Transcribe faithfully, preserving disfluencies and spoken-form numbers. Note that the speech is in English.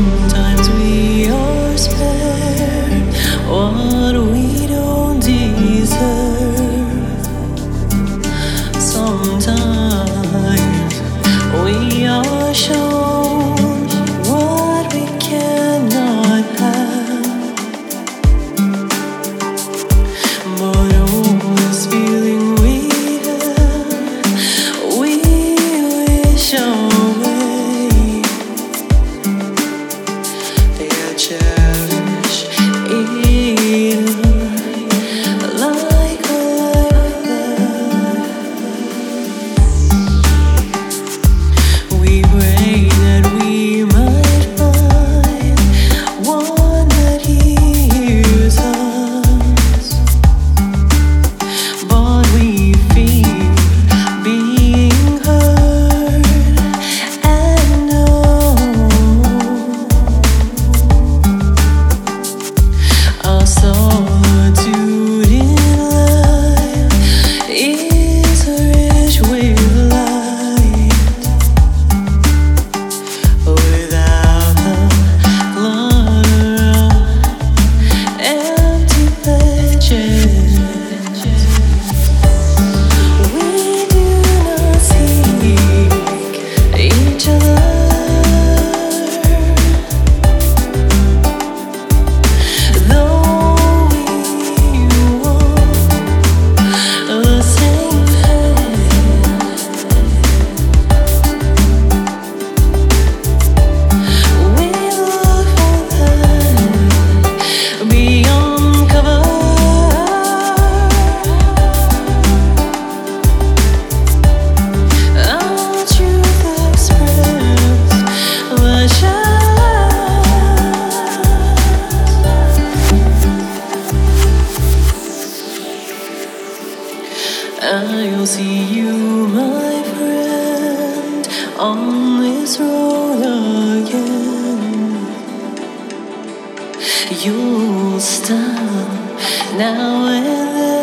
Sometimes we are spared what we don't deserve. Sometimes we are shown what we cannot have. But always feeling we have, we wish away. Yeah, cherish it like a life. We pray that we might find one that hears us, but we feel being heard and known. Our solitude in life is rich with light, without the clutter of empty pages. We do not seek each other, though we walk the same path. We look for that beyond cover. Our truth expressed by I'll see you, my friend, on this road again. You'll stop now and then.